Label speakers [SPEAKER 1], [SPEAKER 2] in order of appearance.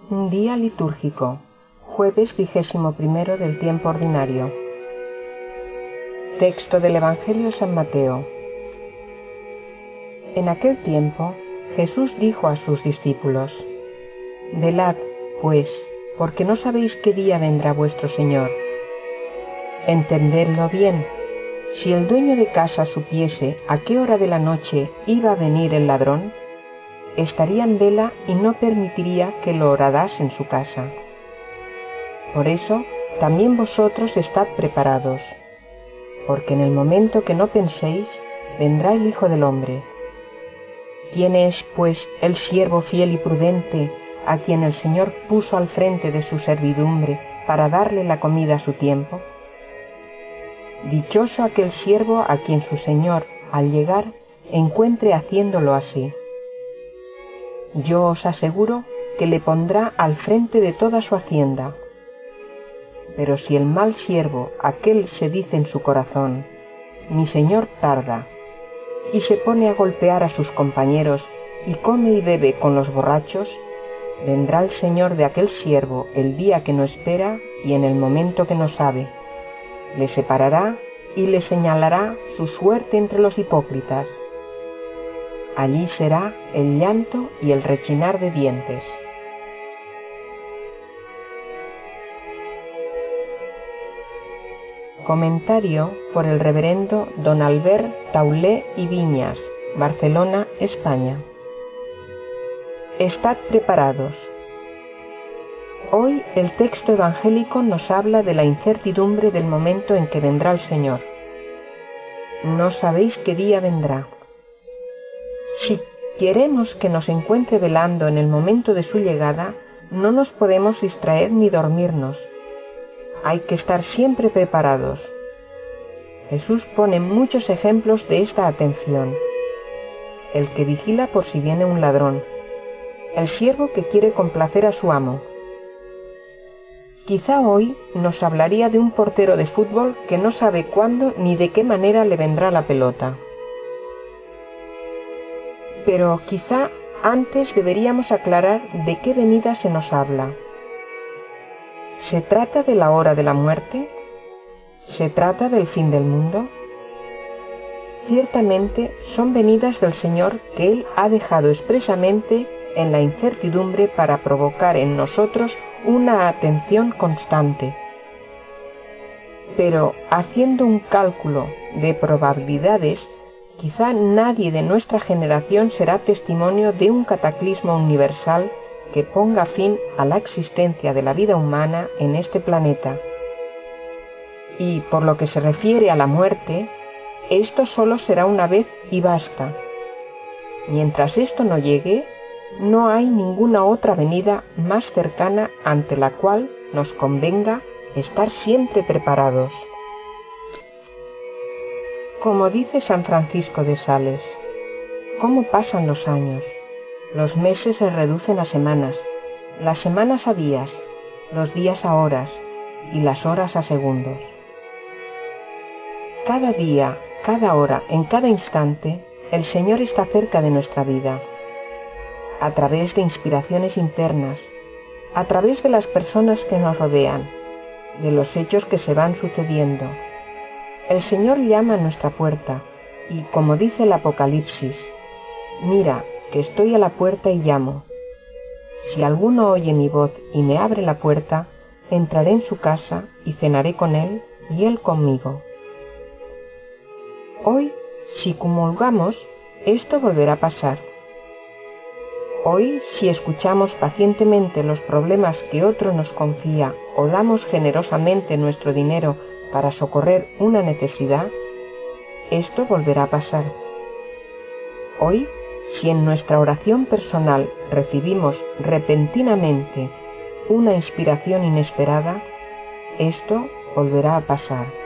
[SPEAKER 1] Un día litúrgico, jueves 21 del tiempo ordinario. Texto del Evangelio de San Mateo. En aquel tiempo, Jesús dijo a sus discípulos: Velad, pues, porque no sabéis qué día vendrá vuestro Señor. Entendedlo bien. Si el dueño de casa supiese a qué hora de la noche iba a venir el ladrón, estaría en vela y no permitiría que lo horadase en su casa. Por eso, también vosotros estad preparados, porque en el momento que no penséis, vendrá el Hijo del Hombre. ¿Quién es, pues, el siervo fiel y prudente a quien el Señor puso al frente de su servidumbre para darle la comida a su tiempo? Dichoso aquel siervo a quien su Señor, al llegar, encuentre haciéndolo así. Yo os aseguro que le pondrá al frente de toda su hacienda. Pero si el mal siervo, aquel se dice en su corazón: mi señor tarda, y se pone a golpear a sus compañeros y come y bebe con los borrachos, vendrá el señor de aquel siervo el día que no espera y en el momento que no sabe. Le separará y le señalará su suerte entre los hipócritas. Allí será el llanto y el rechinar de dientes. Comentario por el reverendo don Albert Taulé y Viñas, Barcelona, España. Estad preparados. Hoy el texto evangélico nos habla de la incertidumbre del momento en que vendrá el Señor. No sabéis qué día vendrá. Si queremos que nos encuentre velando en el momento de su llegada, no nos podemos distraer ni dormirnos. Hay que estar siempre preparados. Jesús pone muchos ejemplos de esta atención. El que vigila por si viene un ladrón. El siervo que quiere complacer a su amo. Quizá hoy nos hablaría de un portero de fútbol que no sabe cuándo ni de qué manera le vendrá la pelota. Pero quizá antes deberíamos aclarar de qué venida se nos habla. ¿Se trata de la hora de la muerte? ¿Se trata del fin del mundo? Ciertamente son venidas del Señor que Él ha dejado expresamente en la incertidumbre para provocar en nosotros una atención constante. Pero haciendo un cálculo de probabilidades, quizá nadie de nuestra generación será testimonio de un cataclismo universal que ponga fin a la existencia de la vida humana en este planeta. Y por lo que se refiere a la muerte, esto solo será una vez y basta. Mientras esto no llegue, no hay ninguna otra venida más cercana ante la cual nos convenga estar siempre preparados. Como dice San Francisco de Sales, ¿cómo pasan los años? Los meses se reducen a semanas, las semanas a días, los días a horas y las horas a segundos. Cada día, cada hora, en cada instante, el Señor está cerca de nuestra vida, a través de inspiraciones internas, a través de las personas que nos rodean, de los hechos que se van sucediendo. El Señor llama a nuestra puerta y, como dice el Apocalipsis, mira, que estoy a la puerta y llamo. Si alguno oye mi voz y me abre la puerta, entraré en su casa y cenaré con él y él conmigo. Hoy, si comulgamos, esto volverá a pasar. Hoy, si escuchamos pacientemente los problemas que otro nos confía o damos generosamente nuestro dinero para socorrer una necesidad, esto volverá a pasar. Hoy, si en nuestra oración personal recibimos repentinamente una inspiración inesperada, esto volverá a pasar.